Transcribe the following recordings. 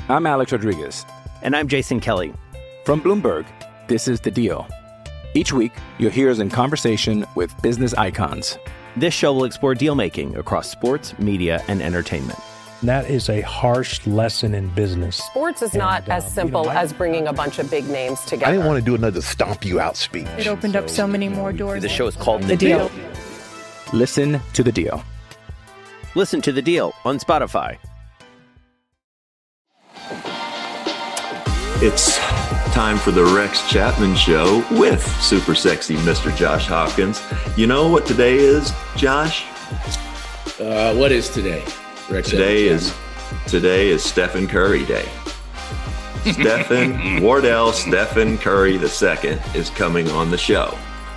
I'm Alex Rodriguez. And I'm Jason Kelly. From Bloomberg, this is The Deal. Each week, you'll hear us in conversation with business icons. This show will explore deal-making across sports, media, and entertainment. That is a harsh lesson in business. Sports is not as simple as bringing a bunch of big names together. I didn't want to do another stomp you out speech. It opened up so many more doors. The show is called The Deal. Listen to The Deal. Listen to The Deal on Spotify. It's time for the Rex Chapman Show with super sexy Mr. Josh Hopkins. You know what today is, Josh? What is today? Rex today is Stephen Curry Day. Wardell Stephen Curry II is coming on the show.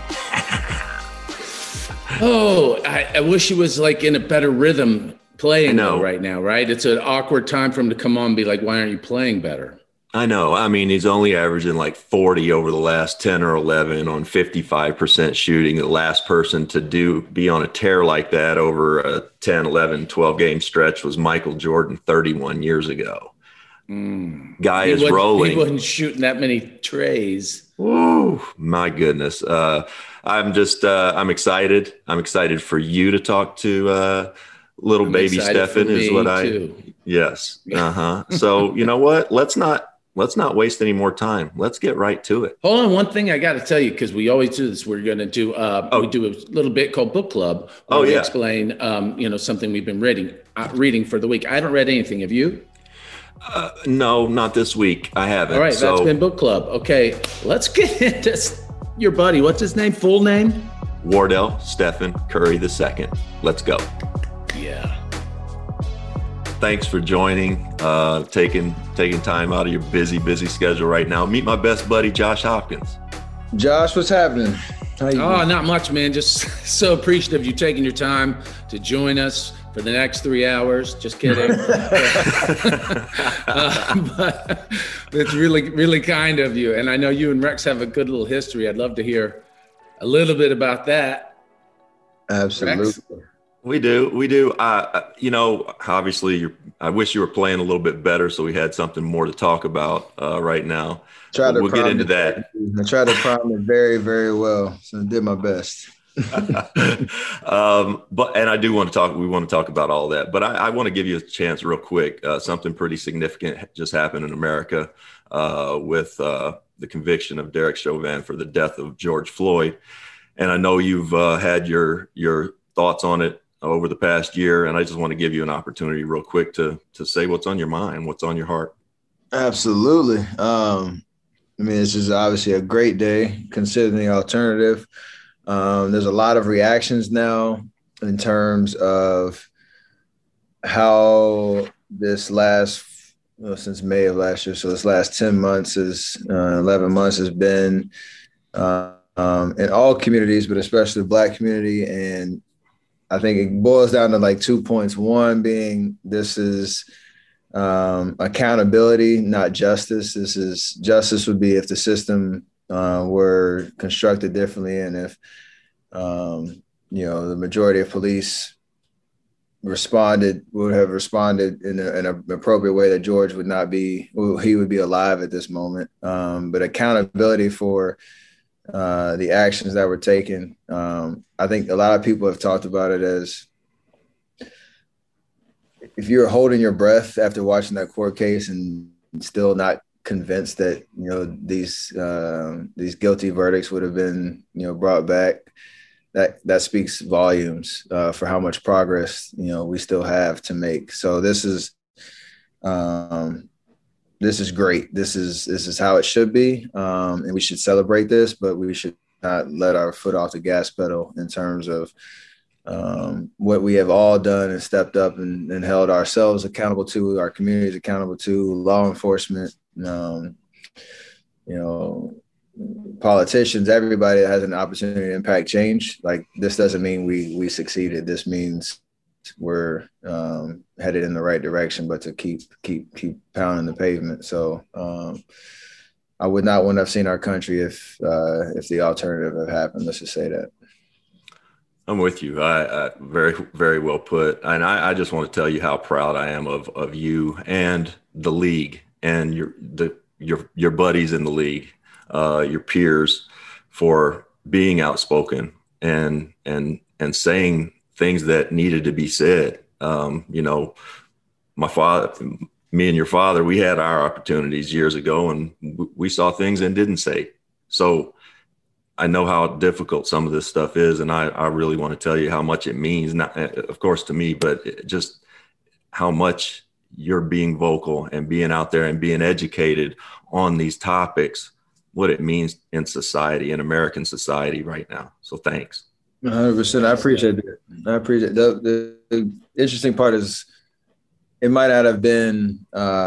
I wish he was like in a better rhythm playing right now, right? It's an awkward time for him to come on and be like, why aren't you playing better? I know. I mean, he's only averaging like 40 over the last 10 or 11 on 55% shooting. The last person to be on a tear like that over a 10, 11, 12 game stretch was Michael Jordan 31 years ago. Guy is rolling. He wasn't shooting that many trays. Ooh, my goodness. I'm excited. I'm excited for you to talk to little baby Stephen is what yes. So you know what? Let's not waste any more time. Let's get right to it. Hold on. One thing I got to tell you, because we always do this, we're going to do, we do a little bit called Book Club. Where we explain, something we've been reading for the week. I haven't read anything. Have you? No, not this week. I haven't. All right. That's been Book Club. Okay. Let's get into your buddy. What's his name? Full name? Wardell Stephen Curry II. Let's go. Yeah. Thanks for joining, taking time out of your busy schedule right now. Meet my best buddy, Josh Hopkins. Josh, what's happening? How you doing? Not much, man. Just so appreciative of you taking your time to join us for the next 3 hours. Just kidding. But it's really, really kind of you. And I know you and Rex have a good little history. I'd love to hear a little bit about that. Absolutely. Rex? We do. Obviously, I wish you were playing a little bit better, so we had something more to talk about right now. We'll get into that. I tried to prime it very, very well, so I did my best. But we want to talk about all that. But I want to give you a chance real quick. Something pretty significant just happened in America with the conviction of Derek Chauvin for the death of George Floyd. And I know you've had your thoughts on it over the past year, and I just want to give you an opportunity real quick to say what's on your mind, what's on your heart. Absolutely. It's just obviously a great day considering the alternative. There's a lot of reactions now in terms of how this since May of last year, so this last 11 months has been in all communities, but especially the Black community. And I think it boils down to like 2 points. One being this is accountability, not justice. Justice would be if the system were constructed differently, and if the majority of police would have responded in an appropriate way, that George would he would be alive at this moment. But accountability for the actions that were taken. I think a lot of people have talked about it as if you're holding your breath after watching that court case and still not convinced that these guilty verdicts would have been brought back, that speaks volumes for how much progress we still have to make. So this is great. This is how it should be, and we should celebrate this, but we should not let our foot off the gas pedal in terms of what we have all done and stepped up and held ourselves accountable to, our communities accountable to, law enforcement, politicians, everybody that has an opportunity to impact change. Like, this doesn't mean we succeeded. This means we're headed in the right direction, but to keep pounding the pavement. So I would not want to have seen our country if the alternative had happened. Let's just say that. I'm with you. I very, very well put. And I just want to tell you how proud I am of you and the league and your buddies in the league, your peers, for being outspoken and saying things that needed to be said. My father, me and your father, we had our opportunities years ago, and we saw things and didn't say. So I know how difficult some of this stuff is, and I really want to tell you how much it means, not of course to me, but just how much you're being vocal and being out there and being educated on these topics, what it means in society, in American society right now. So thanks. 100%. I appreciate it. I appreciate it. The interesting part is it might not have been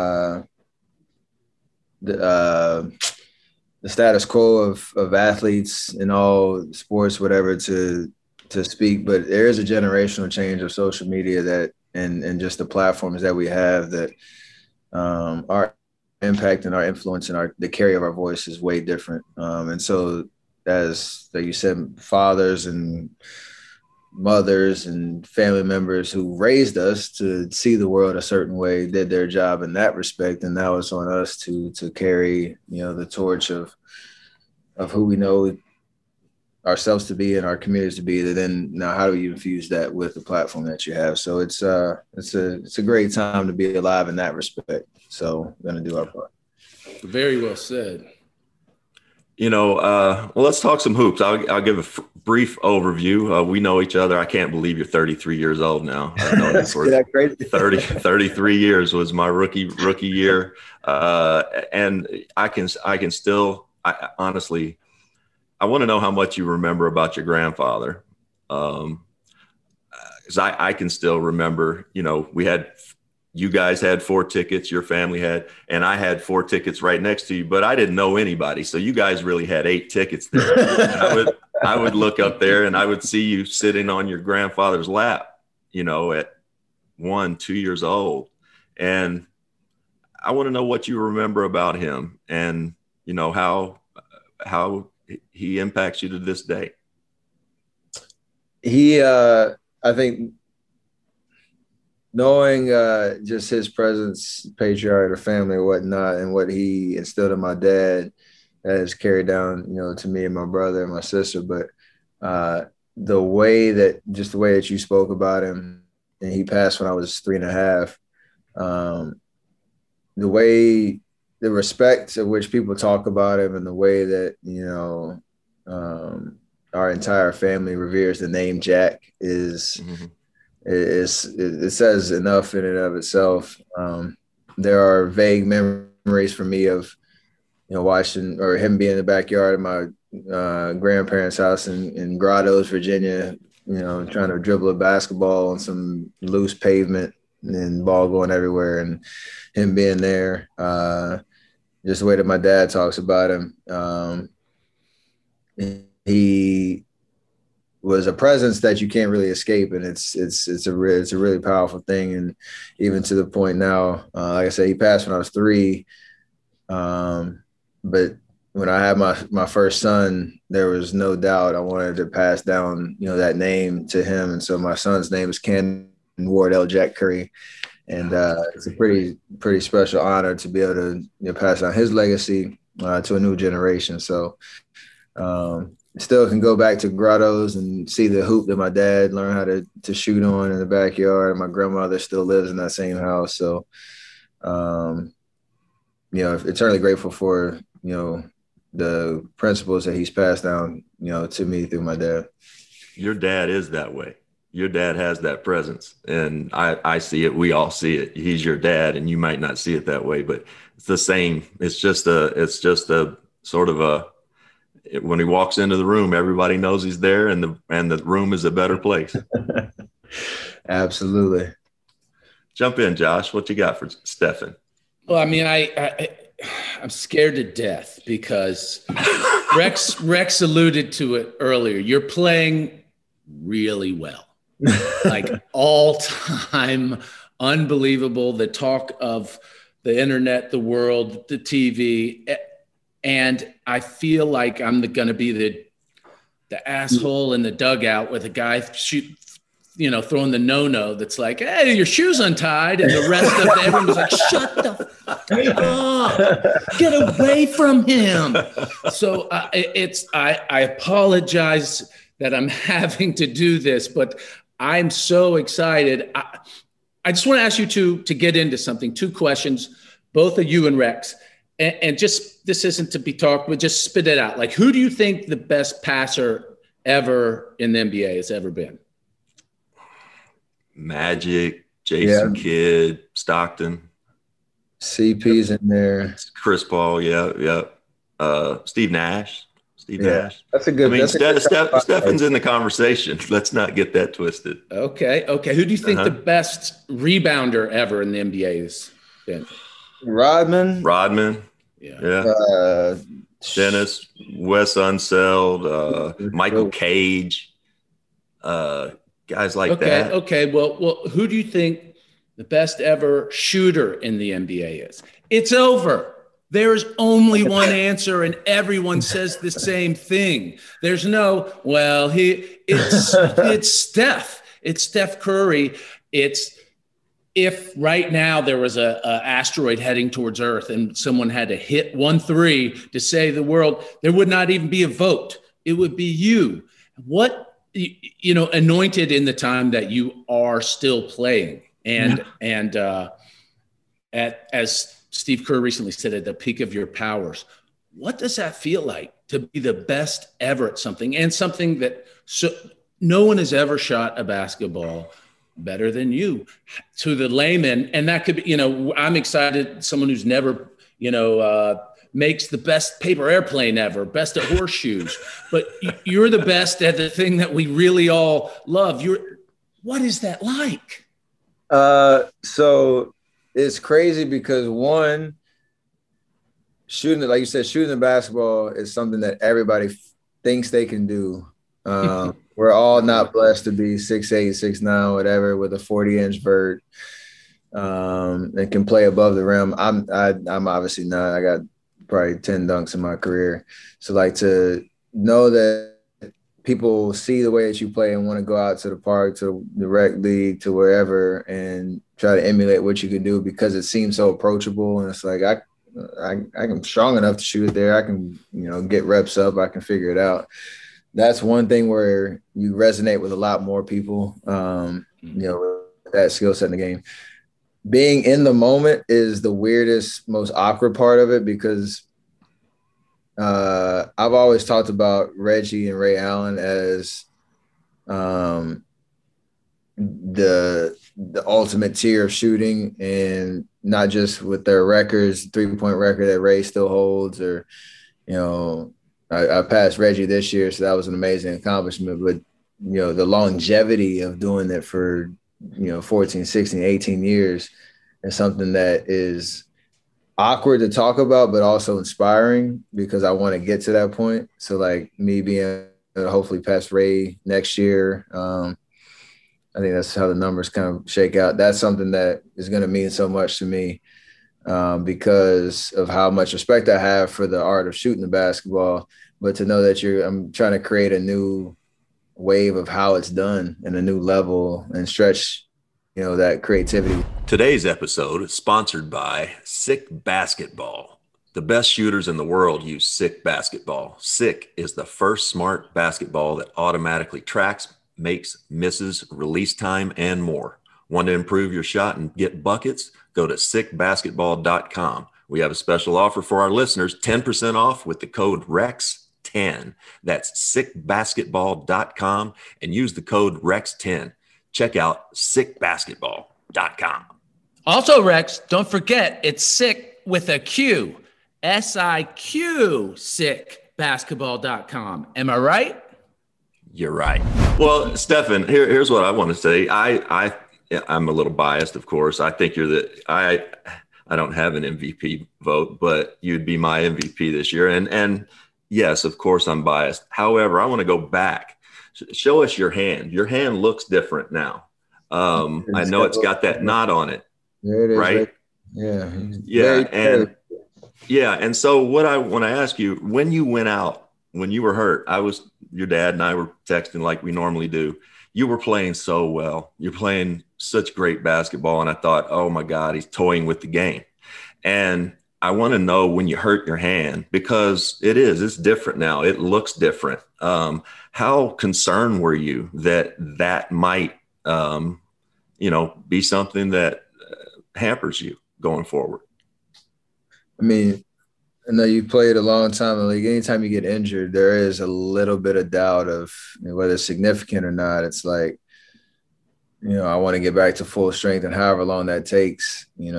the status quo of athletes in all sports, whatever, to speak, but there is a generational change of social media that and just the platforms that we have that our impact and our influence and the carry of our voice is way different. And so, as like you said, fathers and mothers and family members who raised us to see the world a certain way did their job in that respect, and now it's on us to carry the torch of who we know ourselves to be and our communities to be. Then now, how do you infuse that with the platform that you have? So it's a great time to be alive in that respect. So we're going to do our part. Very well said. Well, let's talk some hoops. I'll give a brief overview. We know each other. I can't believe you're 33 years old now. That's crazy. 33 years was my rookie year. And I can still, honestly, I want to know how much you remember about your grandfather. 'Cause I can still remember, you guys had 4 tickets, your family had, and I had 4 tickets right next to you, but I didn't know anybody. So you guys really had 8 tickets there. I would look up there and I would see you sitting on your grandfather's lap, at 1, 2 years old. And I want to know what you remember about him and, how he impacts you to this day. I think, knowing just his presence, patriarch of the family and whatnot, and what he instilled in my dad has carried down, to me and my brother and my sister. But the way that you spoke about him, and he passed when I was 3.5, the respect of which people talk about him and the way that, our entire family reveres the name Jack is – it says enough in and of itself. There are vague memories for me of, watching or him being in the backyard of my grandparents' house in Grottoes, Virginia, trying to dribble a basketball on some loose pavement and ball going everywhere, and him being there. Just the way that my dad talks about him. He was a presence that you can't really escape, and it's a really powerful thing. And even to the point now, like I said, he passed when I was 3. But when I had my first son, there was no doubt I wanted to pass down, that name to him. And so my son's name is Ken Wardell Jack Curry, and it's a pretty special honor to be able to pass down his legacy to a new generation. So. Still can go back to Grottoes and see the hoop that my dad learned how to shoot on in the backyard. My grandmother still lives in that same house. So, eternally grateful for, the principles that he's passed down, to me through my dad. Your dad is that way. Your dad has that presence, and I see it. We all see it. He's your dad, and you might not see it that way, but it's the same. It's just a sort of when he walks into the room, everybody knows he's there, and the room is a better place. Absolutely. Jump in, Josh. What you got for Stefan? Well, I mean, I'm scared to death because Rex alluded to it earlier. You're playing really well, like all time, unbelievable. The talk of the internet, the world, the TV. And I feel like I'm going to be the asshole in the dugout with a guy throwing the no-no that's like, hey, your shoe's untied. And the rest of everyone was like, shut the fuck up. Get away from him. So I apologize that I'm having to do this, but I'm so excited. I just want to ask you to get into something. 2 questions, both of you and Rex. And just, this isn't to be talked, but just spit it out. Like, who do you think the best passer ever in the NBA has ever been? Magic, Jason Kidd, Stockton. CP's in there. Chris Paul, Steve Nash. Nash. That's a good. I mean, Stefan's in the conversation. Let's not get that twisted. Okay. Who do you think the best rebounder ever in the NBA has been? Rodman. Yeah. Dennis, Wes Unseld, Michael Cage, guys like that. Okay. Well, who do you think the best ever shooter in the NBA is? It's over. There's only one answer, and everyone says the same thing. There's no, it's Steph. It's Steph Curry. It's, if right now there was a asteroid heading towards Earth and someone had to hit 1 3 to save the world, there would not even be a vote. It would be you. What, anointed in the time that you are still playing. And as Steve Kerr recently said, at the peak of your powers, what does that feel like to be the best ever at something, and something that no one has ever shot a basketball better than you, to the layman? And that could be, I'm excited. Someone who's never, makes the best paper airplane ever, best at horseshoes, but you're the best at the thing that we really all love. What is that like? So it's crazy because one, shooting the basketball is something that everybody thinks they can do. We're all not blessed to be 6'8", 6'9", whatever, with a 40-inch vert, and can play above the rim. I'm obviously not. I got probably 10 dunks in my career. So to know that people see the way that you play and want to go out to the park, to the rec league, to wherever, and try to emulate what you can do because it seems so approachable. And it's like, I'm strong enough to shoot it there. I can, get reps up. I can figure it out. That's one thing where you resonate with a lot more people, with that skill set in the game. Being in the moment is the weirdest, most awkward part of it because I've always talked about Reggie and Ray Allen as the ultimate tier of shooting, and not just with their records, 3-point record that Ray still holds, or, I passed Reggie this year, so that was an amazing accomplishment. But, the longevity of doing it for, 14, 16, 18 years is something that is awkward to talk about, but also inspiring because I want to get to that point. So, me being hopefully past Ray next year, I think that's how the numbers kind of shake out. That's something that is going to mean so much to me because of how much respect I have for the art of shooting the basketball. But to know that I'm trying to create a new wave of how it's done and a new level and stretch, that creativity. Today's episode is sponsored by Sick Basketball. The best shooters in the world use Sick Basketball. Sick is the first smart basketball that automatically tracks, makes, misses, release time, and more. Want to improve your shot and get buckets? Go to sickbasketball.com. We have a special offer for our listeners, 10% off with the code REX10. That's sickbasketball.com and use the code REX10. Check out sickbasketball.com. Also, Rex, don't forget, it's sick with a Q. SIQ, sickbasketball.com. Am I right? You're right. Well, Stefan, here's what I want to say. I'm a little biased, of course. I think I don't have an MVP vote, but you'd be my MVP this year. And yes, of course, I'm biased. However, I want to go back. Show us your hand. Your hand looks different now. I know it's got that knot on it. There it is. Right? Yeah. And so what I want to ask you, when you went out, when you were hurt, I was your dad and I were texting like we normally do. You were playing so well. You're playing such great basketball. And I thought, oh my God, he's toying with the game. And I want to know when you hurt your hand, because it's different now. It looks different. How concerned were you that might, be something that hampers you going forward? I mean, I know you played a long time in the league. Anytime you get injured, there is a little bit of doubt of whether it's significant or not. It's like, I want to get back to full strength, and however long that takes, you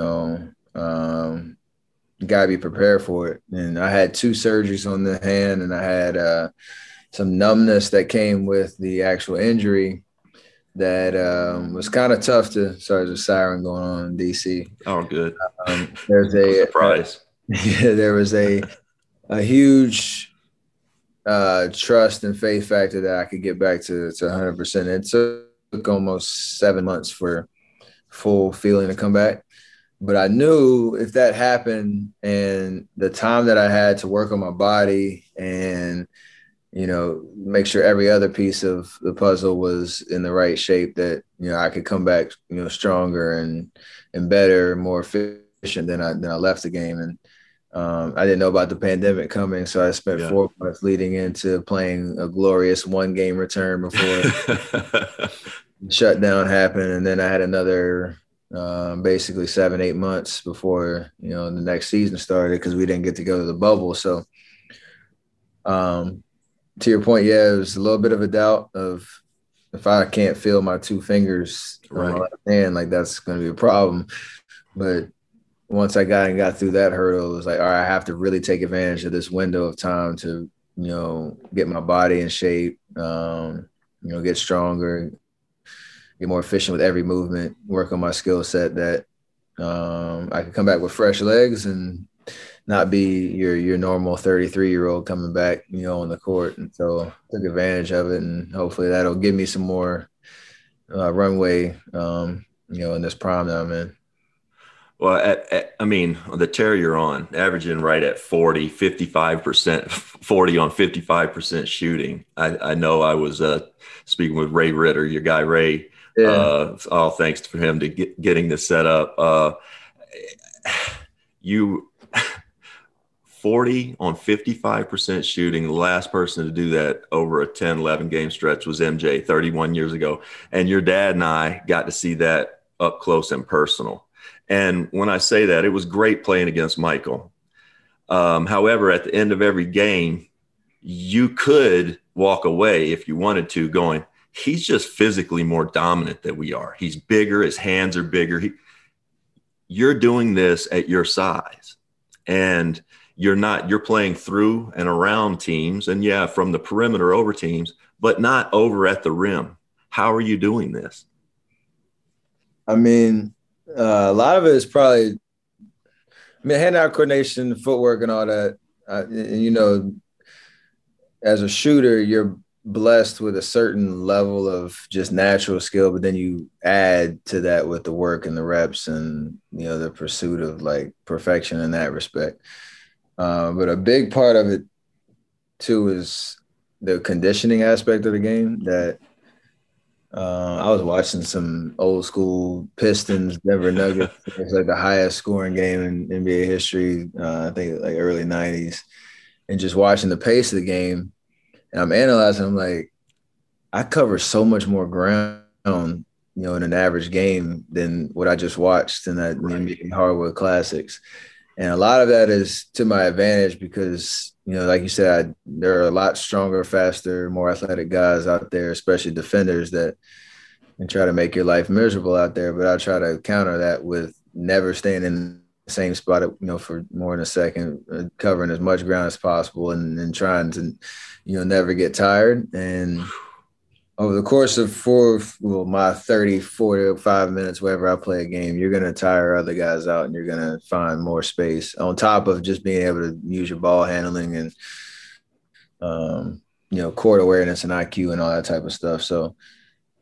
got to be prepared for it. And I had 2 surgeries on the hand, and I had some numbness that came with the actual injury that was kind of tough to – sorry, there's a siren going on in D.C. Oh, good. There's a surprise. There was a huge trust and faith factor that I could get back to 100%. It took almost 7 months for full feeling to come back. But I knew if that happened, and the time that I had to work on my body and, make sure every other piece of the puzzle was in the right shape, that, I could come back, stronger and better, more efficient than I left the game. And I didn't know about the pandemic coming, so I spent 4 months leading into playing a glorious 1-game return before shutdown happened. And then I had another basically 7-8 months before, the next season started, because we didn't get to go to the bubble. So to your point, it was a little bit of a doubt of, if I can't feel my 2 fingers on my left hand, like, that's going to be a problem. But once I got through that hurdle, it was like, all right, I have to really take advantage of this window of time to, get my body in shape, get stronger, get more efficient with every movement, work on my skill set, that I could come back with fresh legs and not be your normal 33-year-old coming back, on the court. And so I took advantage of it, and hopefully that'll give me some more runway, in this prime that I'm in. Well, the tear you're on, averaging right at 55%, 40 on 55% shooting. I know I was speaking with Ray Ritter, your guy Ray. Yeah. All thanks for him to getting this set up. You 40 on 55% shooting. The last person to do that over a 10, 11 game stretch was MJ 31 years ago. And your dad and I got to see that up close and personal. And when I say that, it was great playing against Michael. However, at the end of every game, you could walk away if you wanted to, going, he's just physically more dominant than we are. He's bigger. His hands are bigger. You're doing this at your size, and you're playing through and around teams, and from the perimeter over teams, but not over at the rim. How are you doing this? I mean, a lot of it is probably, hand-eye coordination, footwork, and all that. As a shooter, you're blessed with a certain level of just natural skill, but then you add to that with the work and the reps and, the pursuit of like perfection in that respect. But a big part of it too is the conditioning aspect of the game. That I was watching some old school Pistons, Denver Nuggets. It's like the highest scoring game in NBA history. I think like early 90s, and just watching the pace of the game. And I'm analyzing, I'm like, I cover so much more ground, in an average game than what I just watched in that NBA Hardwood Classics. And a lot of that is to my advantage because, like you said, there are a lot stronger, faster, more athletic guys out there, especially defenders that can try to make your life miserable out there. But I try to counter that with never staying in the same spot, for more than a second, covering as much ground as possible and trying to, never get tired. And over the course of my 30, 45 minutes, wherever I play a game, you're going to tire other guys out and you're going to find more space on top of just being able to use your ball handling and, court awareness and IQ and all that type of stuff. So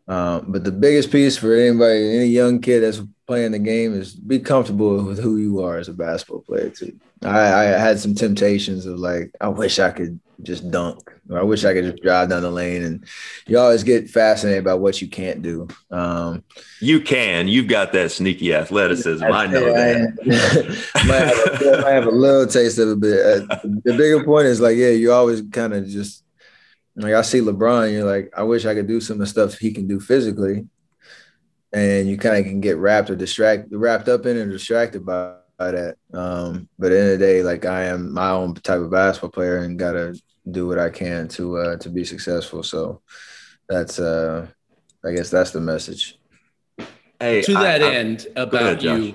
But the biggest piece for anybody, any young kid that's playing the game, is be comfortable with who you are as a basketball player too. I had some temptations of like, I wish I could just dunk, or I wish I could just drive down the lane. And you always get fascinated about what you can't do. You've got that sneaky athleticism. I know that. might have a little taste of it, but the bigger point is like, yeah, you always kind of just like, I see LeBron, you're like, I wish I could do some of the stuff he can do physically. And you kind of can get wrapped up in and distracted by that. But at the end of the day, like, I am my own type of basketball player and got to do what I can to be successful. So that's, I guess that's the message. Hey, to that end, about you,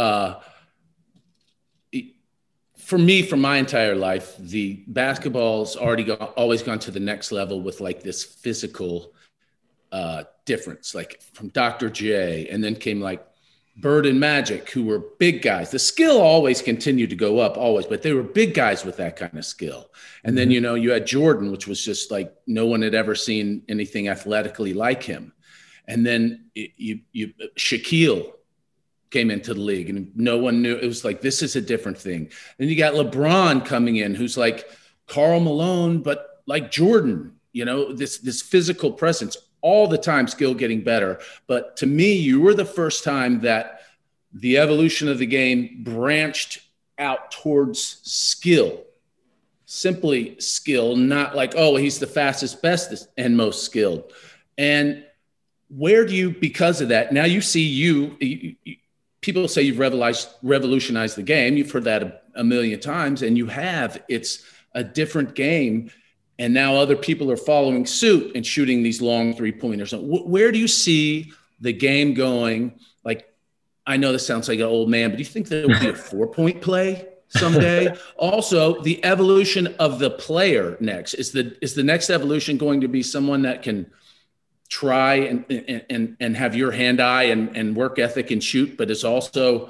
for me, for my entire life, the basketball's always gone to the next level with like this physical difference, like from Dr. J, and then came like Bird and Magic, who were big guys. The skill always continued to go up, always, but they were big guys with that kind of skill. And then, you had Jordan, which was just like no one had ever seen anything athletically like him. And then Shaquille came into the league and no one knew. It was like, this is a different thing. Then you got LeBron coming in, who's like Karl Malone, but like Jordan, this physical presence all the time, skill getting better. But to me, you were the first time that the evolution of the game branched out towards skill, simply skill, not like, oh, he's the fastest, bestest, and most skilled. And where do you, because of that, now you see people say you've revolutionized the game. You've heard that a million times, and you have. It's a different game. And now other people are following suit and shooting these long three-pointers. Where do you see the game going? Like, I know this sounds like an old man, but do you think there will be a 4-point play someday? Also, the evolution of the player next. Is the next evolution going to be someone that can try and have your hand-eye and work ethic and shoot, but is also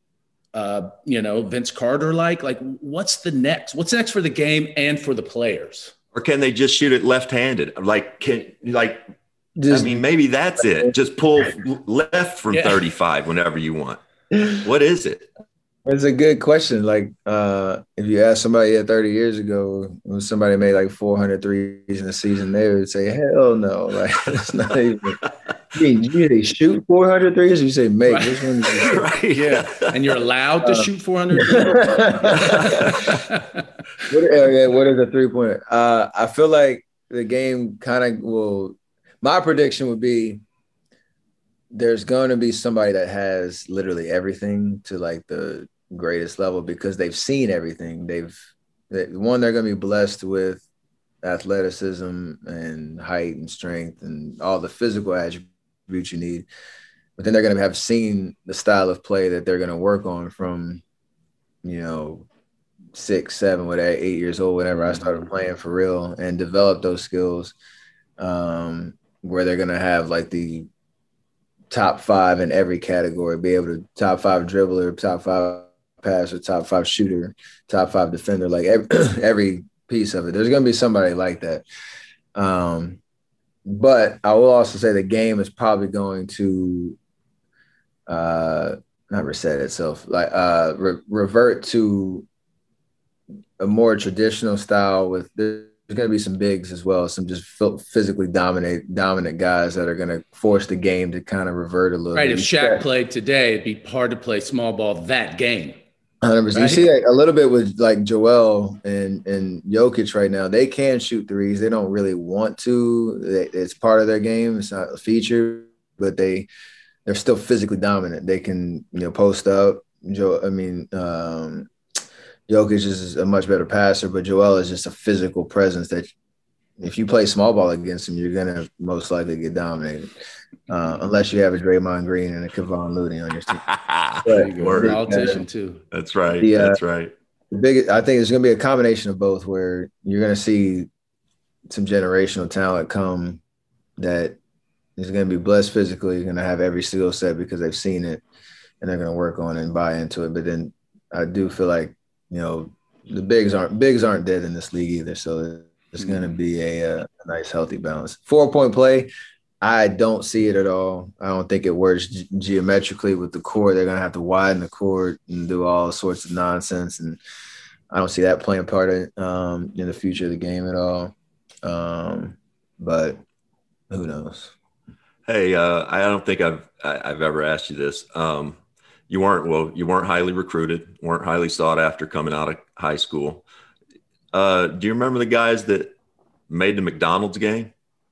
Vince Carter like what's next for the game and for the players? Or can they just shoot it left-handed? Maybe that's it. Just pull left from 35 whenever you want. What is it? It's a good question. Like, if you ask somebody 30 years ago, when somebody made like 400 threes in a season, they would say, hell no. Like, it's not even. You shoot 400 threes, or you say make? Right. Which one is it? Right, yeah. And you're allowed to shoot 400 threes? What is a three-pointer? I feel like the game kind of will – my prediction would be there's going to be somebody that has literally everything to like the greatest level because they've seen everything. They're going to be blessed with athleticism and height and strength and all the physical attributes you need. But then they're going to have seen the style of play that they're going to work on from, 6, 7, 8 years old, whenever I started playing for real, and develop those skills where they're going to have like the top 5 in every category, be able to top 5 dribbler, top 5 passer, top 5 shooter, top 5 defender, like every piece of it. There's going to be somebody like that. But I will also say the game is probably going to not reset itself, like revert to a more traditional style with there's going to be some bigs as well, some just physically dominant guys that are going to force the game to kind of revert a little bit. Right, if Shaq played today, it'd be hard to play small ball that game. 100%. Right? You see like, a little bit with like Joel and Jokic right now. They can shoot threes. They don't really want to. It's part of their game. It's not a feature, but they're still physically dominant. They can post up. Jokic is a much better passer, but Joel is just a physical presence that if you play small ball against him, you're going to most likely get dominated. Unless you have a Draymond Green and a Kevon Looney on your team. Politician too. That's right. That's right. I think there's going to be a combination of both where you're going to see some generational talent come that is going to be blessed physically. You're going to have every skill set because they've seen it and they're going to work on it and buy into it. But then I do feel like, the bigs aren't dead in this league either. So it's going to be a nice, healthy balance. 4-point play. I don't see it at all. I don't think it works geometrically with the court. They're gonna have to widen the court and do all sorts of nonsense, and I don't see that playing part in the future of the game at all. But who knows? Hey, I don't think I've ever asked you this. You weren't highly recruited, weren't highly sought after coming out of high school. Do you remember the guys that made the McDonald's game?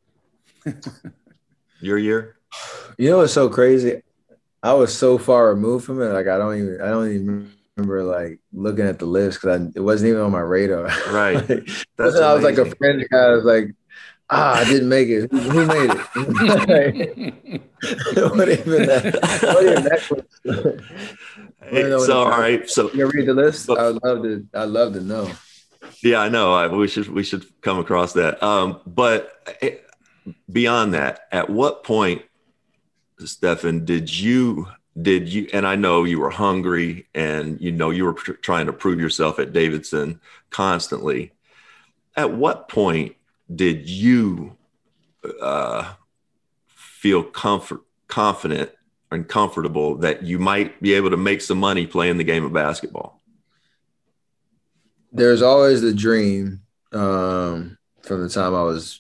Your year? You know what's so crazy? I was so far removed from it. Like I don't even remember like looking at the list because it wasn't even on my radar. Right. Like, I was like a friend guy. I was like, I didn't make it. Who made it? What even that? So all right. So you read the list. I'd love to know. Yeah, I know. We should come across that. But beyond that, at what point, Stephen, did you? And I know you were hungry, and you were trying to prove yourself at Davidson constantly. At what point did you feel confident and comfortable that you might be able to make some money playing the game of basketball? There's always the dream from the time I was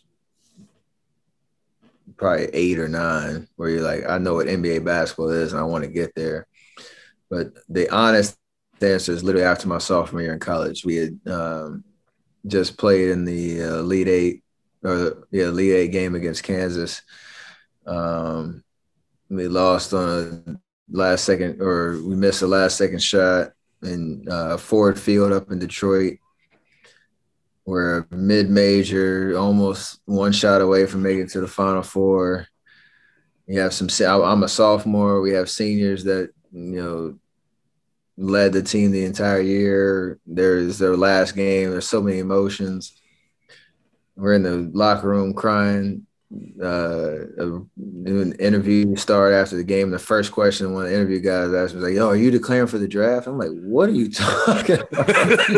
probably 8 or 9, where you're like, I know what NBA basketball is and I want to get there. But the honest answer is literally after my sophomore year in college. We had just played in the Elite Eight game against Kansas. We lost on we missed a last second shot in Ford Field up in Detroit. We're mid-major, almost one shot away from making it to the Final Four. You have I'm a sophomore. We have seniors that, led the team the entire year. There's their last game. There's so many emotions. We're in the locker room crying. An interview started after the game. The first question one of the interview guys asked me was like, "Yo, are you declaring for the draft?" I'm like, "What are you talking about?"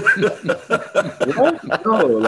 What?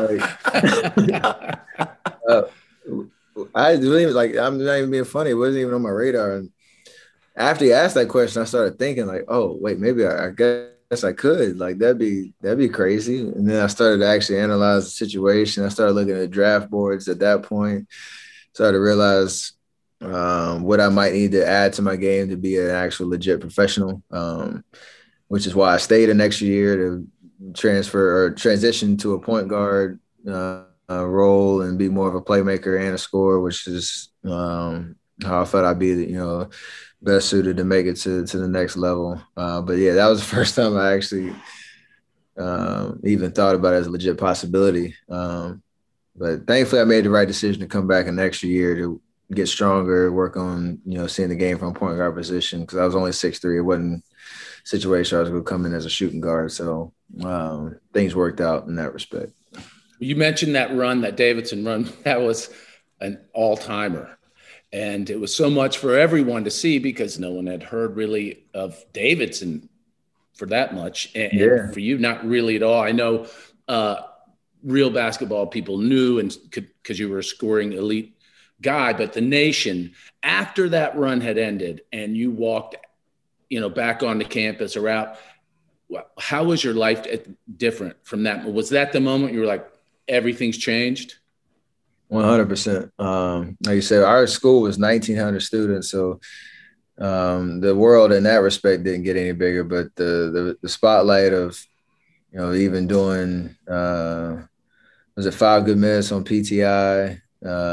No, I really I'm not even being funny. It wasn't even on my radar. And after he asked that question, I started thinking like, "Oh, wait, maybe I guess I could. Like that'd be crazy." And then I started to actually analyze the situation. I started looking at draft boards at that point. Started to realize what I might need to add to my game to be an actual legit professional, which is why I stayed an extra year to transition to a point guard role and be more of a playmaker and a scorer, which is how I felt I'd be, best suited to make it to the next level. But yeah, that was the first time I actually even thought about it as a legit possibility. But thankfully I made the right decision to come back an extra year to get stronger, work on, seeing the game from a point guard position. Cause I was only 6'3". It wasn't a situation I was going to come in as a shooting guard. So things worked out in that respect. You mentioned that run, that Davidson run, that was an all-timer. And it was so much for everyone to see because no one had heard really of Davidson for that much. And for you, not really at all. I know real basketball people knew and because you were a scoring elite guy, but the nation, after that run had ended and you walked, back onto campus or out, how was your life different from that? Was that the moment you were like, everything's changed? 100%. Like you said, our school was 1,900 students. So the world in that respect didn't get any bigger, but the spotlight of, even doing, was it 5 Good Minutes on PTI?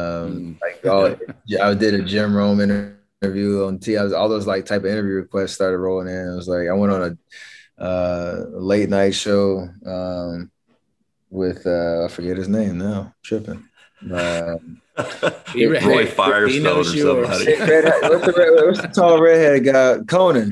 I did a Jim Rome interview on TI. All those type of interview requests started rolling in. It was like, I went on a late night show with, I forget his name now, tripping. Roy Firestone or somebody. What's the tall redhead guy? Conan.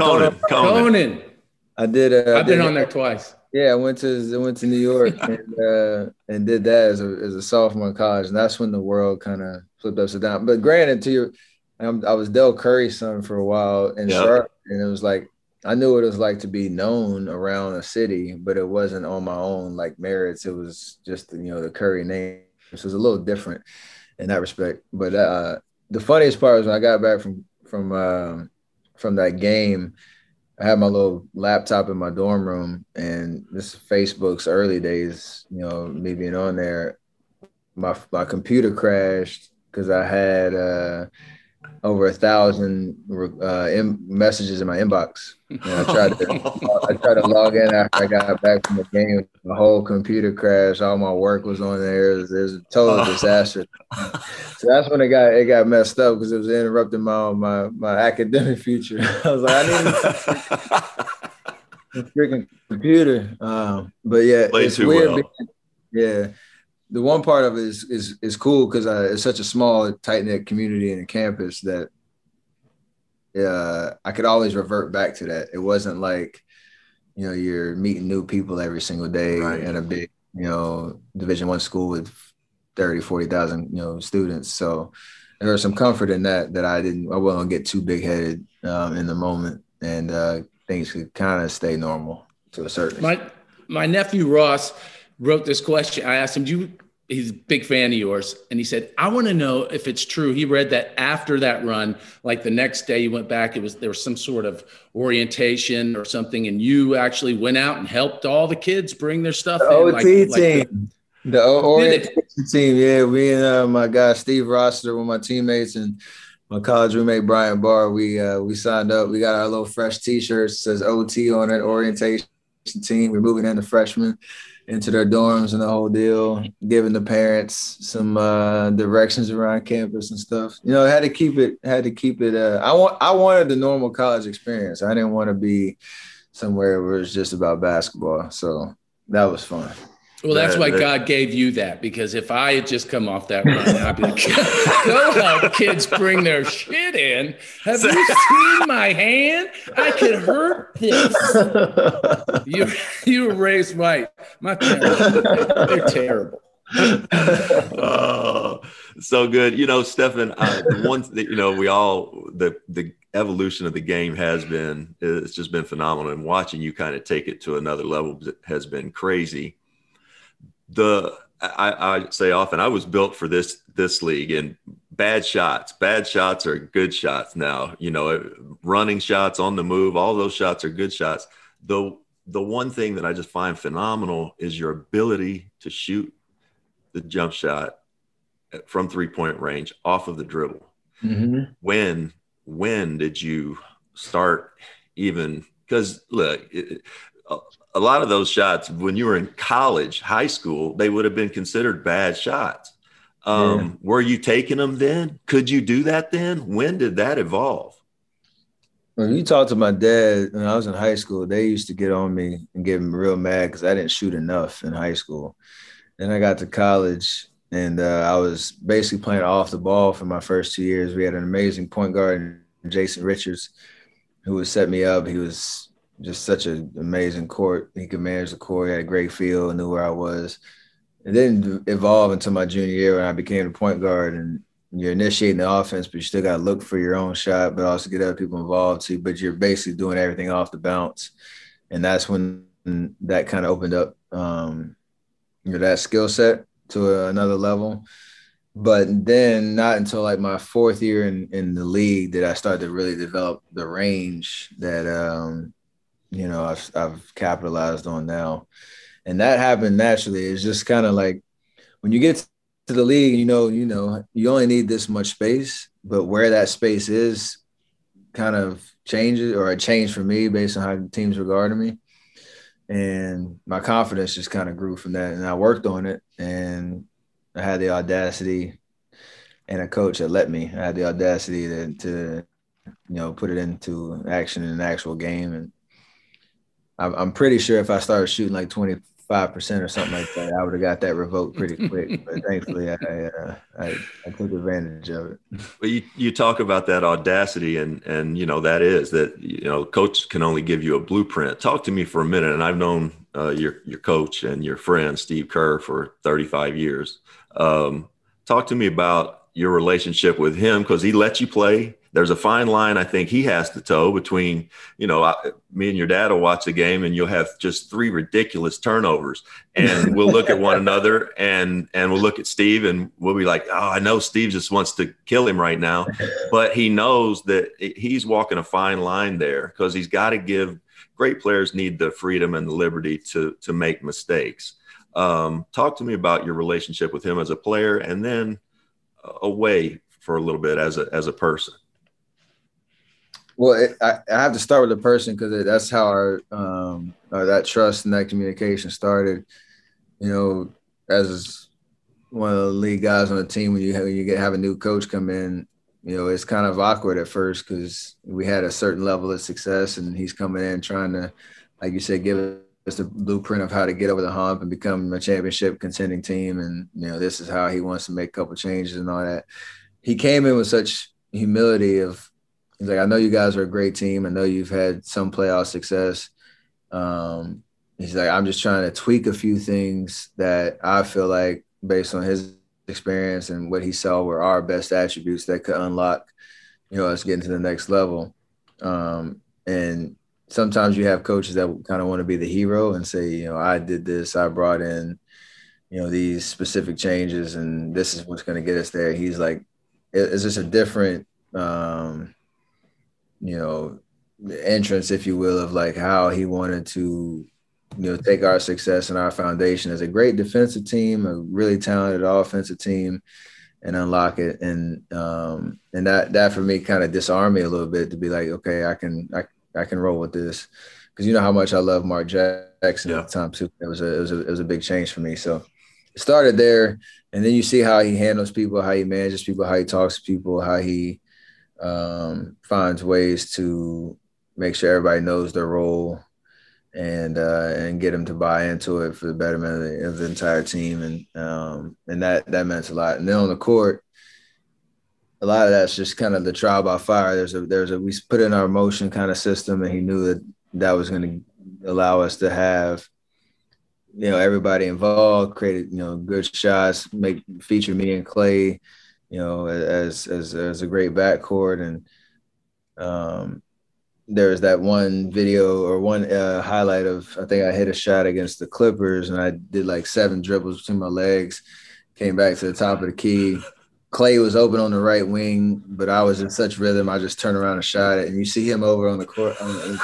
I did. I've been on there twice. Yeah, I went to New York and did that as a sophomore in college, and that's when the world kind of flipped upside down. But granted, I was Del Curry's son for a while in Charlotte, and it was like I knew what it was like to be known around a city, but it wasn't on my own merits. It was just the Curry name. So it was a little different in that respect. But the funniest part was when I got back from that game. I had my little laptop in my dorm room, and this is Facebook's early days, me being on there. My computer crashed because I had over 1,000 messages in my inbox. And I tried to log in after I got back from the game. The whole computer crashed. All my work was on there. It was a total disaster. So that's when it got messed up because it was interrupting my academic future. I was like, I need a freaking computer. But yeah, it's weird. Well. Yeah. The one part of it is cool because it's such a small, tight-knit community in the campus that I could always revert back to that. It wasn't like, you're meeting new people every single day in a big, Division I school with 30, 40,000, students. So there was some comfort in that I wasn't get too big-headed in the moment, and things could kind of stay normal to a certain extent. My nephew Ross wrote this question. I asked him, he's a big fan of yours. And he said, I want to know if it's true. He read that after that run, like the next day you went back, there was some sort of orientation or something. And you actually went out and helped all the kids bring their stuff in. OT team. The orientation team. Yeah. Me and my guy, Steve Rossiter, with my teammates, and my college roommate, Brian Barr, we signed up. We got our little fresh t-shirts, says OT on it, orientation team. We're moving in the freshmen into their dorms and the whole deal, giving the parents some directions around campus and stuff. Had to keep it. I wanted the normal college experience. I didn't want to be somewhere where it's just about basketball. So that was fun. Well, that's why God gave you that, because if I had just come off that run, I'd be like, go help kids bring their shit in. Have you seen my hand? I could hurt this. You were raised right. My parents, they're terrible. Oh, so good. Stephen, one thing, the evolution of the game it's just been phenomenal. And watching you kind of take it to another level has been crazy. I say often I was built for this league, and bad shots are good shots now. Running shots on the move, all those shots are good shots. The one thing that I just find phenomenal is your ability to shoot the jump shot from 3-point range off of the dribble. Mm-hmm. When did you start even? Because look, a lot of those shots when you were in college, high school, they would have been considered bad shots. Were you taking them then? Could you do that then? When did that evolve? When you talk to my dad, when I was in high school, they used to get on me and get real mad because I didn't shoot enough in high school. Then I got to college, and I was basically playing off the ball for my first 2 years. We had an amazing point guard, Jason Richards, who would set me up. He was just such an amazing court. He could manage the court. He had a great feel, knew where I was. It didn't evolve until my junior year when I became a point guard, and you're initiating the offense, but you still got to look for your own shot, but also get other people involved too. But you're basically doing everything off the bounce. And that's when that kind of opened up that skill set to another level. But then not until like my fourth year in the league did I start to really develop the range that I've capitalized on now. And that happened naturally. It's just kind of like when you get to the league, you only need this much space, but where that space is kind of changes, or it changed for me based on how the teams regarded me. And my confidence just kind of grew from that. And I worked on it, and I had the audacity, and a coach that let me. I had the audacity to put it into action in an actual game. And I'm pretty sure if I started shooting like 25% or something like that, I would have got that revoked pretty quick. But thankfully, I took advantage of it. Well, you talk about that audacity, and that coach can only give you a blueprint. Talk to me for a minute, and I've known your coach and your friend Steve Kerr for 35 years. Talk to me about your relationship with him, because he let you play. there's a fine line I think he has to toe between, me and your dad will watch the game and you'll have just 3 ridiculous turnovers, and we'll look at one another and we'll look at Steve and we'll be like, oh, I know Steve just wants to kill him right now. But he knows that he's walking a fine line there, because he's got to give – great players need the freedom and the liberty to make mistakes. Talk to me about your relationship with him as a player, and then away for a little bit as a person. Well, I have to start with the person, because that's how our that trust and that communication started. As one of the lead guys on the team, when you have a new coach come in, it's kind of awkward at first, because we had a certain level of success, and he's coming in trying to, like you said, give us the blueprint of how to get over the hump and become a championship contending team. And, this is how he wants to make a couple changes and all that. He came in with such humility of, he's like, I know you guys are a great team. I know you've had some playoff success. He's like, I'm just trying to tweak a few things that I feel like, based on his experience and what he saw were our best attributes that could unlock, us getting to the next level. And sometimes you have coaches that kind of want to be the hero and say, I did this, I brought in, these specific changes, and this is what's going to get us there. He's like, it's just a different, entrance, if you will, of like how he wanted to, take our success and our foundation as a great defensive team, a really talented offensive team, and unlock it. And that for me kind of disarmed me a little bit, to be like, okay, I can roll with this, because you know how much I love Mark Jackson at the time too. It was a big change for me. So it started there, and then you see how he handles people, how he manages people, how he talks to people, how he finds ways to make sure everybody knows their role, and get them to buy into it for the betterment of the entire team. And that meant a lot. And then on the court, a lot of that's just kind of the trial by fire. We put in our motion kind of system, and he knew that was going to allow us to have, everybody involved, created, good shots, feature me and Clay, as a great backcourt. And there's that one video or one highlight of, I think I hit a shot against the Clippers, and I did like 7 dribbles between my legs, came back to the top of the key. Clay was open on the right wing, but I was in such rhythm, I just turned around and shot it. And you see him over on the court.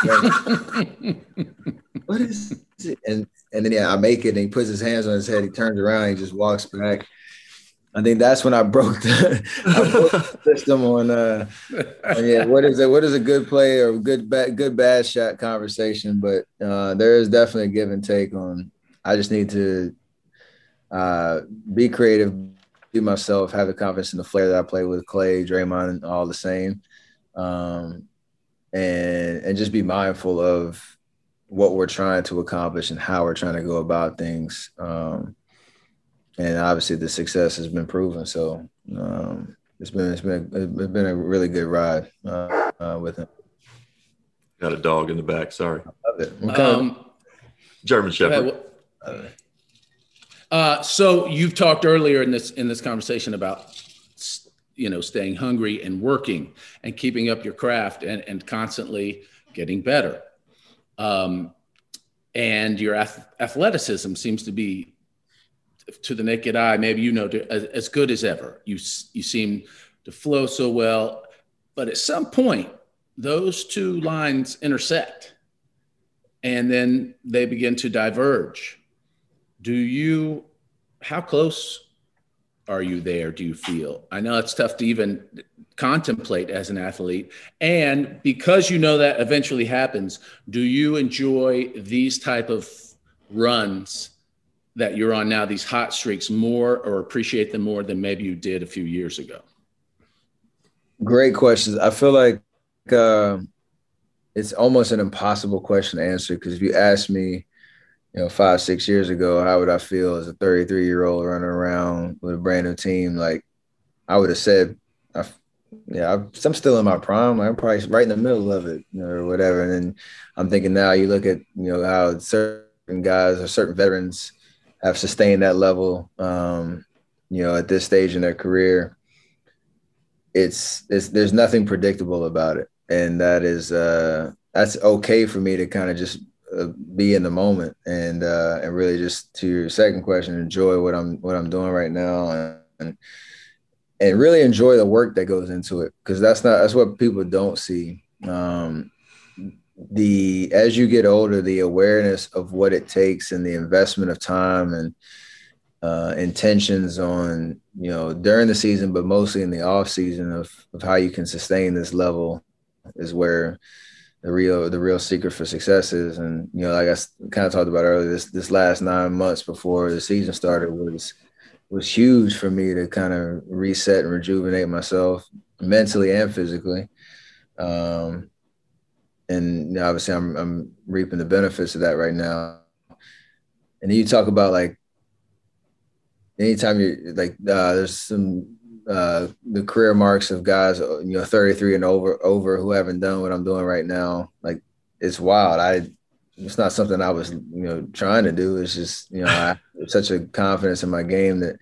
What is it? And then, I make it, and he puts his hands on his head. He turns around, and he just walks back. I think that's when I broke the system on what is a good play or good bad shot conversation. But there is definitely a give and take on. I just need to be creative, be myself, have the confidence in the flair that I play with Clay, Draymond, and all the same, and just be mindful of what we're trying to accomplish and how we're trying to go about things. And obviously the success has been proven. So it's been a really good ride with him. Got a dog in the back. Sorry. I love it. German Shepherd. So you've talked earlier in this conversation about, staying hungry and working and keeping up your craft and constantly getting better. And your athleticism seems to be, to the naked eye, maybe as good as ever. You seem to flow so well, but at some point, those two lines intersect, and then they begin to diverge. How close are you there, do you feel? I know it's tough to even contemplate as an athlete. And because that eventually happens, do you enjoy these type of runs that you're on now, these hot streaks, more, or appreciate them more than maybe you did a few years ago? Great questions. I feel like it's almost an impossible question to answer, because if you asked me, 5-6 years ago, how would I feel as a 33-year-old running around with a brand new team? Like, I would have said, I'm still in my prime. I'm probably right in the middle of it, or whatever. And then I'm thinking now, you look at, how certain guys or certain veterans have sustained that level, at this stage in their career. there's nothing predictable about it. And that's okay for me to kind of just be in the moment and really, just to your second question, enjoy what I'm doing right now and really enjoy the work that goes into it. Cause that's what people don't see. As you get older, the awareness of what it takes and the investment of time and intentions on, during the season, but mostly in the off season of how you can sustain this level is where the real secret for success is. And, like I kind of talked about earlier, this last 9 months before the season started was huge for me to kind of reset and rejuvenate myself mentally and physically. And obviously I'm reaping the benefits of that right now. And then you talk about like, anytime you're like, there's some, the career marks of guys, 33 and over who haven't done what I'm doing right now. Like, it's wild. It's not something I was, trying to do. It's just, I have such a confidence in my game that,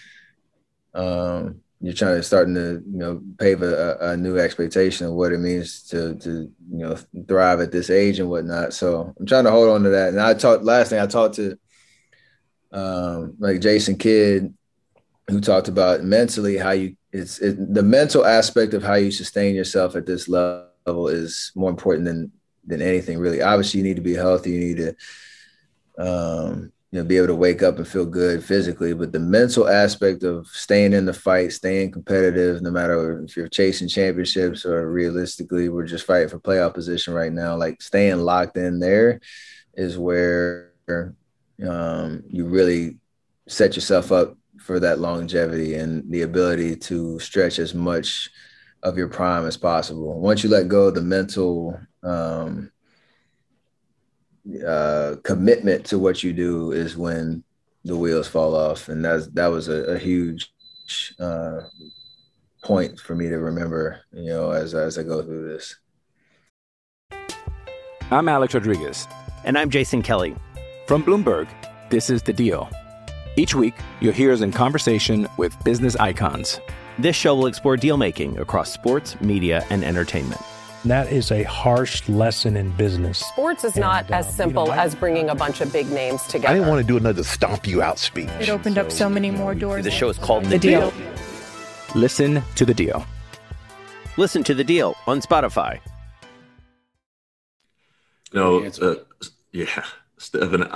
you're starting to pave a new expectation of what it means to thrive at this age and whatnot. So I'm trying to hold on to that. And I talked to like Jason Kidd, who talked about mentally how the mental aspect of how you sustain yourself at this level is more important than anything, really. Obviously, you need to be healthy. You need to be able to wake up and feel good physically, but the mental aspect of staying in the fight, staying competitive, no matter if you're chasing championships or realistically we're just fighting for playoff position right now, like staying locked in there is where you really set yourself up for that longevity and the ability to stretch as much of your prime as possible. Once you let go of the mental commitment to what you do is when the wheels fall off. And that was a huge point for me to remember, as I go through this. I'm Alex Rodriguez. And I'm Jason Kelly. From Bloomberg, this is The Deal. Each week, you'll hear us in conversation with business icons. This show will explore deal-making across sports, media, and entertainment. That is a harsh lesson in business. Sports is not as simple as bringing a bunch of big names together. I didn't want to do another stomp you out speech. It opened up so many more doors. The show is called The Deal. Listen to The Deal. Listen to The Deal on Spotify. Stephen,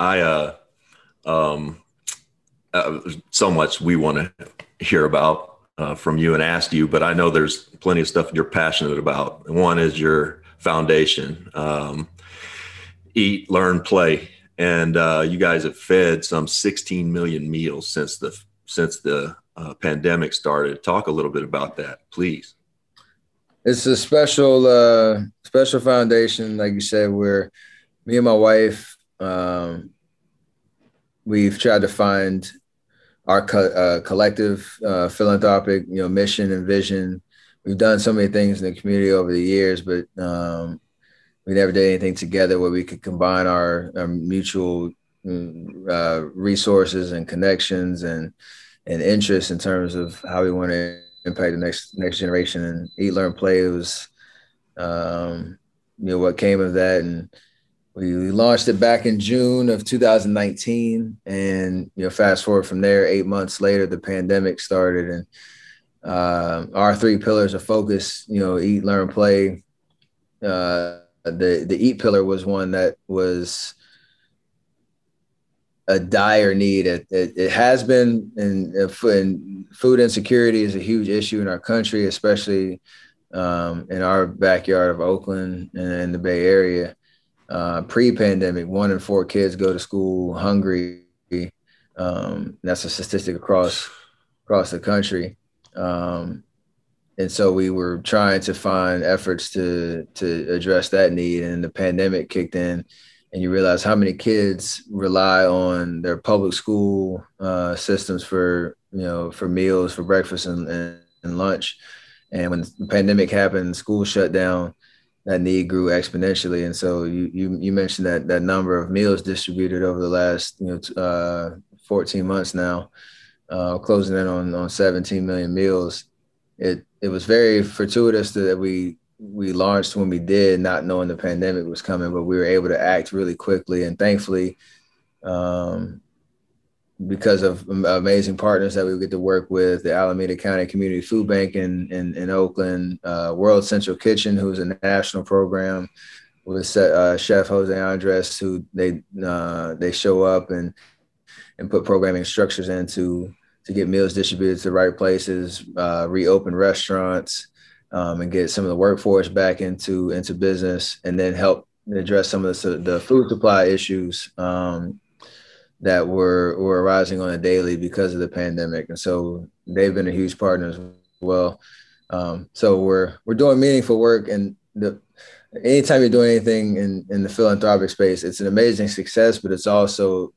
so much we want to hear about from you and ask you, but I know there's plenty of stuff you're passionate about. One is your foundation, Eat, Learn, Play. And you guys have fed some 16 million meals since the pandemic started. Talk a little bit about that, please. It's a special foundation. Like you said, where me and my wife, we've tried to find our collective philanthropic, mission and vision. We've done so many things in the community over the years, but we never did anything together where we could combine our mutual resources and connections and interests in terms of how we want to impact the next generation. And Eat, Learn, Play was, what came of that. And we launched it back in June of 2019, and fast forward from there, 8 months later, the pandemic started, and our three pillars of focus, Eat, Learn, Play. The Eat pillar was one that was a dire need. It has been, and food insecurity is a huge issue in our country, especially in our backyard of Oakland and in the Bay Area. Pre-pandemic, 1 in 4 kids go to school hungry. That's a statistic across the country. And so we were trying to find efforts to address that need. And the pandemic kicked in, and you realize how many kids rely on their public school systems for meals, for breakfast and lunch. And when the pandemic happened, school shut down, that need grew exponentially. And so you mentioned that number of meals distributed over the last 14 months now, closing in on 17 million meals. it was very fortuitous that we launched when we did, not knowing the pandemic was coming, but we were able to act really quickly. And thankfully, because of amazing partners that we get to work with, the Alameda County Community Food Bank in Oakland, World Central Kitchen, who's a national program with Chef Jose Andres, who they show up and put programming structures in to get meals distributed to the right places, reopen restaurants, and get some of the workforce back into business, and then help address some of the food supply issues that were arising on a daily because of the pandemic. And so they've been a huge partner as well. So we're doing meaningful work, and anytime you're doing anything in the philanthropic space, it's an amazing success, but it's also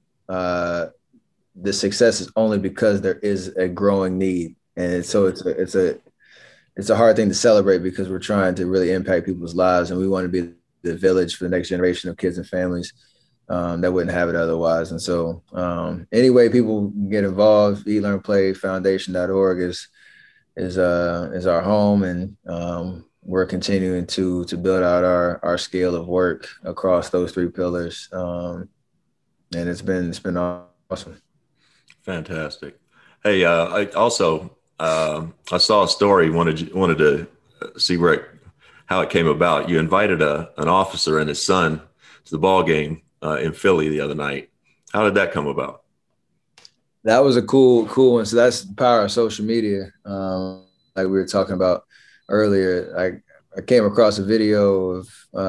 the success is only because there is a growing need. And so it's a hard thing to celebrate because we're trying to really impact people's lives, and we want to be the village for the next generation of kids and families that wouldn't have it otherwise. And so any way people can get involved, Eat, Learn, Play Foundation.org is our home. And we're continuing to build out our scale of work across those three pillars. And it's been awesome. Fantastic. Hey, I also, I saw a story, wanted to see how it came about. You invited an officer and his son to the ball game in Philly the other night. How did that come about? That was a cool one. So that's the power of social media. Like we were talking about earlier, I came across a video of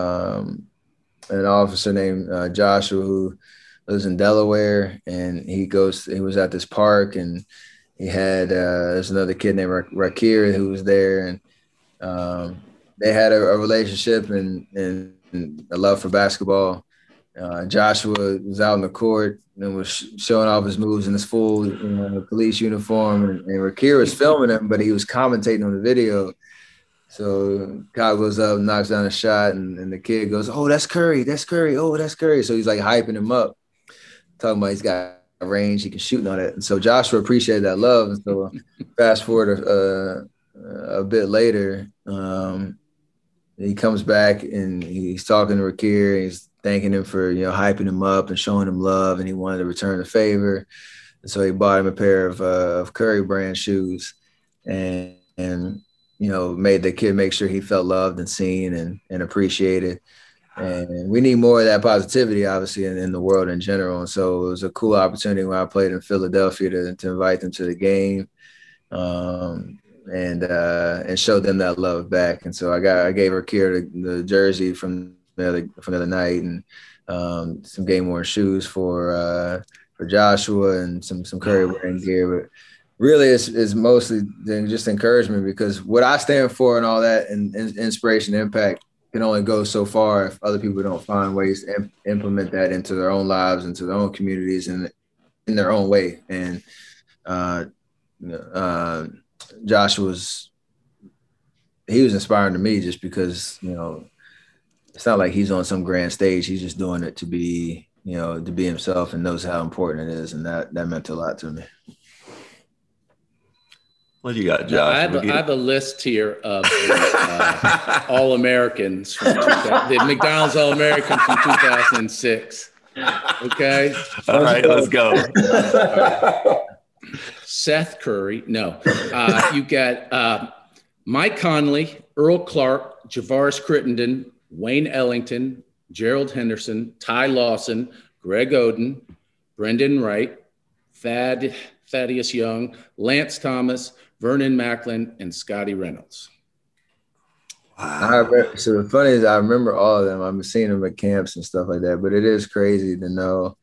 an officer named Joshua who lives in Delaware, and he was at this park, and he had there's another kid named Rakir who was there, and they had a relationship and a love for basketball. Joshua was out in the court and was showing off his moves in his full police uniform, and Rakir was filming him, but he was commentating on the video. So Kyle goes up, knocks down a shot, and the kid goes, "Oh, that's Curry. That's Curry. Oh, that's Curry." So he's like hyping him up, talking about he's got range, he can shoot and all that. And so Joshua appreciated that love. And so fast forward a bit later, he comes back and he's talking to Rakir, and he's thanking him for, hyping him up and showing him love, and he wanted to return the favor. And so he bought him a pair of Curry brand shoes and made the kid make sure he felt loved and seen and appreciated. And we need more of that positivity, obviously, in the world in general. And so it was a cool opportunity when I played in Philadelphia to invite them to the game and show them that love back. And so I gave Rakir the jersey from the other night, and some game worn shoes for Joshua, and some Curry wearing gear. But really, it's mostly just encouragement, because what I stand for and all that, and inspiration, impact, can only go so far if other people don't find ways to implement that into their own lives, into their own communities, and in their own way. And Josh was inspiring to me, just because, it's not like he's on some grand stage. He's just doing it to be himself, and knows how important it is. And that meant a lot to me. What do you got, Josh? I have a list here of All-Americans, the McDonald's All-American from 2006. Okay? All right, let's go. Seth Curry. No. You got Mike Conley, Earl Clark, Javaris Crittenden, Wayne Ellington, Gerald Henderson, Ty Lawson, Greg Oden, Brendan Wright, Thaddeus Young, Lance Thomas, Vernon Macklin, and Scotty Reynolds. Wow. So the funny is, I remember all of them. I've seen them at camps and stuff like that, but it is crazy to know.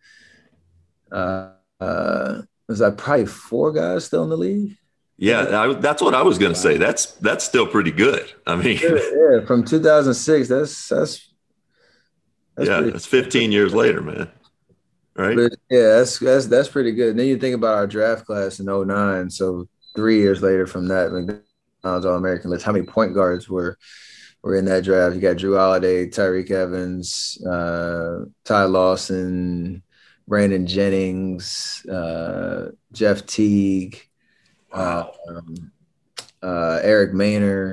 Was that probably 4 guys still in the league? Yeah, that's what I was going to say. That's still pretty good. I mean, yeah, from 2006, that's that's 15 years later, man. Right? But yeah, that's pretty good. And then you think about our draft class in 2009. So 3 years later from that, McDonald's All-American list, how many point guards were in that draft? You got Drew Holiday, Tyreek Evans, Ty Lawson, Brandon Jennings, Jeff Teague. Wow. Eric Maynor,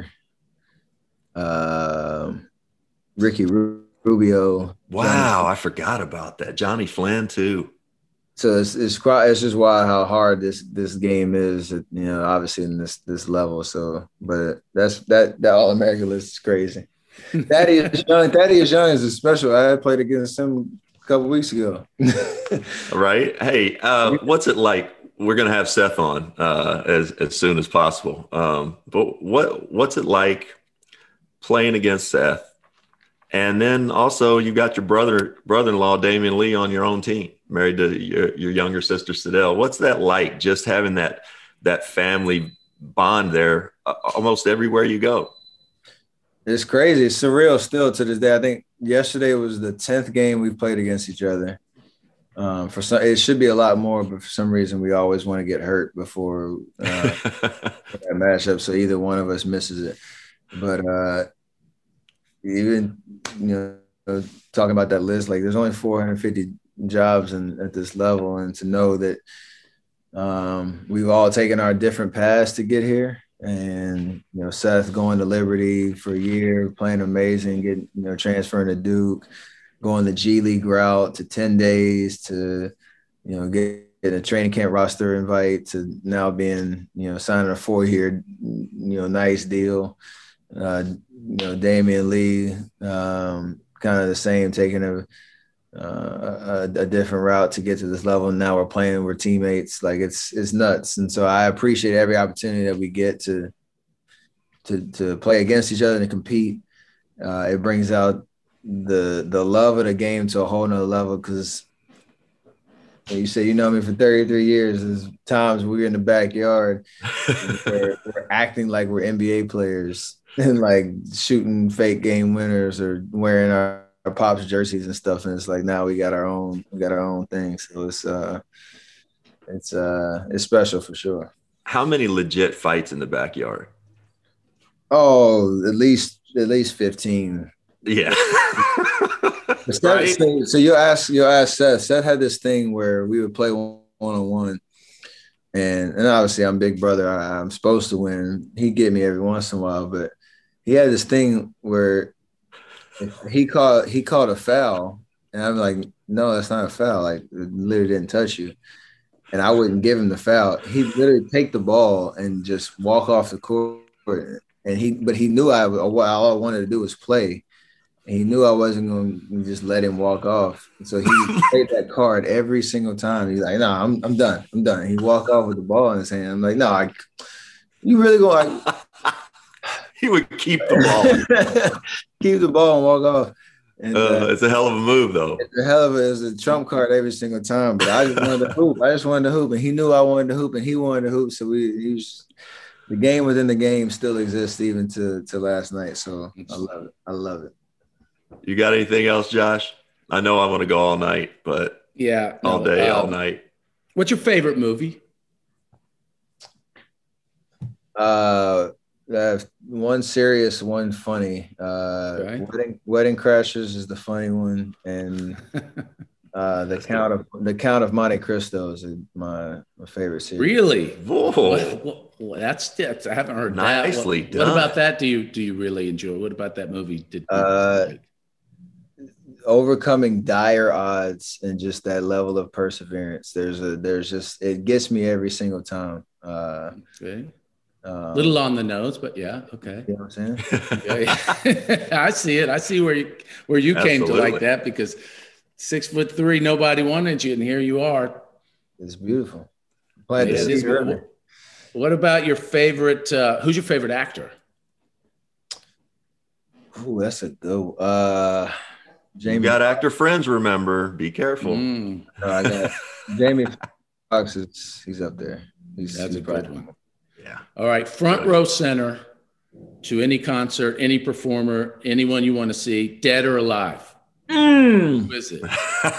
Ricky Rubio. Wow, I forgot about that. Johnny Flynn too. So it's just wild how hard this game is, obviously in this level. So, but that All-American list is crazy. Thaddeus Young is a special. I played against him a couple weeks ago. Right. Hey, what's it like? We're going to have Seth on as soon as possible. But what's it like playing against Seth? And then also you got your brother-in-law, Damian Lee, on your own team, married to your younger sister, Sadell. What's that like, just having that family bond there almost everywhere you go? It's crazy. It's surreal still to this day. I think yesterday was the 10th game we've played against each other. It should be a lot more, but for some reason we always want to get hurt before that matchup, so either one of us misses it. But even talking about that list, like there's only 450 jobs at this level, and to know that we've all taken our different paths to get here. And Seth going to Liberty for a year, playing amazing, getting transferring to Duke, going the G League route to 10 days to get a training camp roster invite to now being signing a 4-year nice deal. Damian Lee kind of the same, taking a different route to get to this level. Now we're teammates. Like it's nuts. And so I appreciate every opportunity that we get to play against each other and compete. It brings out the love of the game to a whole nother level, because you say, me for 33 years, there's times we're in the backyard we're acting like we're NBA players and like shooting fake game winners or wearing our Pops jerseys and stuff, and it's like now we got our own thing. So it's special for sure. How many legit fights in the backyard? Oh, at least 15. Yeah. Right? So you ask Seth. Seth had this thing where we would play one-on-one, and obviously I'm big brother. I'm supposed to win. He'd get me every once in a while, but he had this thing where he called a foul, and I'm like, no, that's not a foul. Like, it literally didn't touch you. And I wouldn't give him the foul. He'd literally take the ball and just walk off the court. And he knew all I wanted to do was play. And he knew I wasn't going to just let him walk off. And so he played that card every single time. He's like, no, I'm done. I'm done. And he walked off with the ball in his hand. I'm like, no, you really going to – He would keep the ball. Keep the ball and walk off. And, it's a hell of a move, though. It's a trump card every single time. But I just wanted to hoop. And he knew I wanted to hoop, and he wanted to hoop. So the game within the game still exists even to last night. So I love it. You got anything else, Josh? I know I want to go all night, but all day, all night. What's your favorite movie? One serious, one funny. Right. Wedding Crashers is the funny one, and the Count of Monte Cristo is my favorite series. Really? Whoa! Well, that's I haven't heard Nicely that. done. What about that? Do you really enjoy? What about that movie? Overcoming dire odds and just that level of perseverance. There's just it gets me every single time. Okay. Little on the nose, but yeah, okay. You know what I'm saying? Yeah. I see it. I see where you came to like that, because 6'3", nobody wanted you, and here you are. It's beautiful. Glad to see you. What about your favorite? Who's your favorite actor? Ooh, that's a good. Jamie. You got actor friends, remember? Be careful. No, I got Jamie Foxx. He's up there. That's a good one. Yeah. All right. Front row center to any concert, any performer, anyone you want to see, dead or alive. Who is it?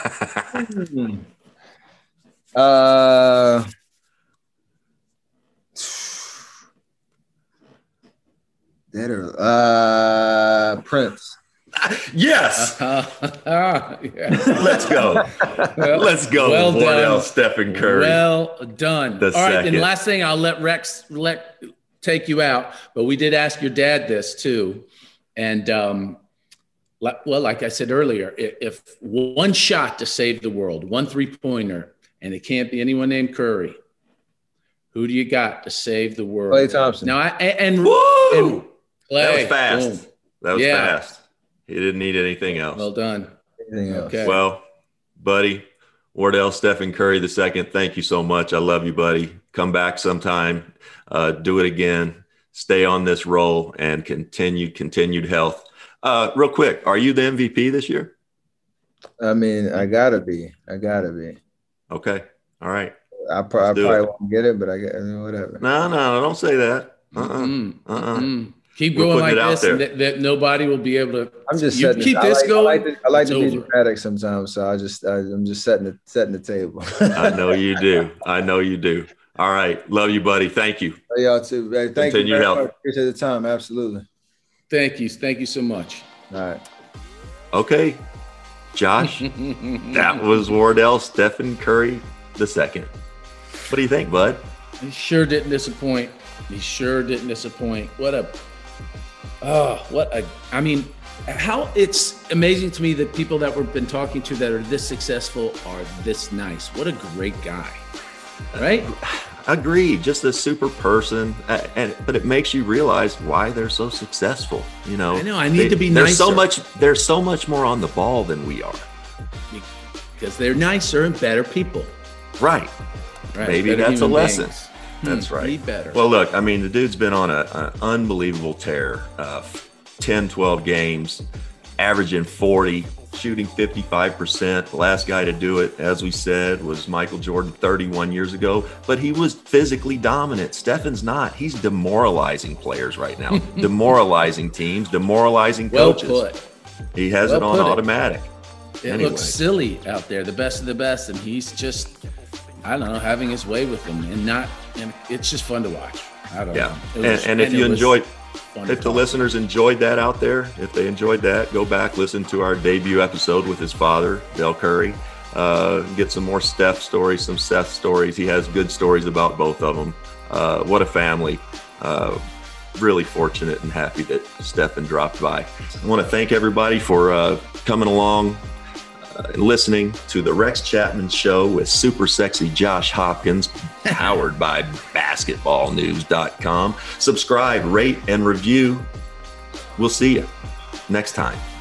Dead or Prince. Yes. Yeah. Let's go. Let's go. Well done. Stephen Curry. Well done. The All right. second. And last thing, I'll let take you out, but we did ask your dad this too. And well, like I said earlier, if one shot to save the world, one 3-pointer, and it can't be anyone named Curry, who do you got to save the world? Klay Thompson. Now, and Woo! Klay, That was fast. Boom. That was fast. He didn't need anything else. Well done. Okay. Well, buddy, Wardell Stephen Curry II, thank you so much. I love you, buddy. Come back sometime. Do it again. Stay on this roll and continued health. Real quick, are you the MVP this year? I mean, I gotta be. Okay. All right. I probably won't get it, but I mean, whatever. No, don't say that. Keep going like this, and that nobody will be able to. I'm just setting keep this going. I like to be dramatic sometimes, so I'm just setting the table. I know you do. All right, love you, buddy. Thank you. Y'all too. Hey, thank you. Appreciate the time. Absolutely. Thank you so much. All right. Okay, Josh, that was Wardell Stephen Curry II. What do you think, bud? He sure didn't disappoint. I mean, how it's amazing to me that people that we've been talking to that are this successful are this nice. What a great guy, right? Agreed. Just a super person, but it makes you realize why they're so successful. You know, I know. I need to be nicer. They're so much more on the ball than we are, because they're nicer and better people. Right. Maybe that's a lesson. That's right. Be better. Well, look, I mean, the dude's been on an unbelievable tear. 10, 12 games, averaging 40, shooting 55%. The last guy to do it, as we said, was Michael Jordan 31 years ago. But he was physically dominant. Stephen's not. He's demoralizing players right now, demoralizing teams, demoralizing coaches. Well put. He has it on automatic. It looks silly out there, the best of the best, and he's just, I don't know, having his way with them, and it's just fun to watch. I don't know. And if you enjoyed, if the listeners enjoyed that out there, if they enjoyed that, go back, listen to our debut episode with his father, Del Curry. Get some more Steph stories, some Seth stories. He has good stories about both of them. What a family. Really fortunate and happy that Stephen dropped by. I want to thank everybody for coming along, listening to the Rex Chapman Show with super sexy Josh Hopkins, powered by basketballnews.com. Subscribe, rate, and review. We'll see you next time.